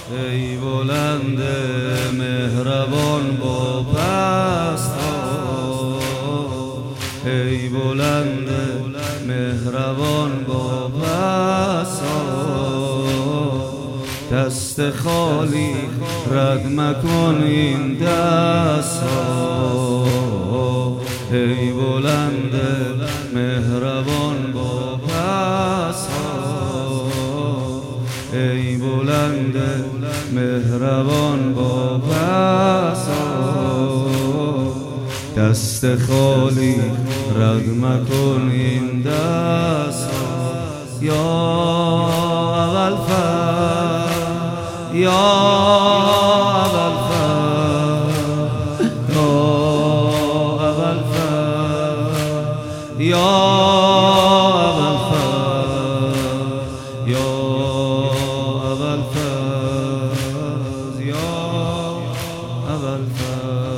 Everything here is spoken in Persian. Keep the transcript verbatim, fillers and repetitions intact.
ای بلند مهربان با پست ها، ای بلند مهربان با پست ها، دست خالی رد مکن این دست ها، ای بلند مهربان با پست ها، ای بلند مهربان با پست ها، دست خالی رد مکن این دست ها. یا ابوالفضل یا ابوالفضل یا ابوالفضل یا ابوالفضل یا ابوالفضل یا ابوالفضل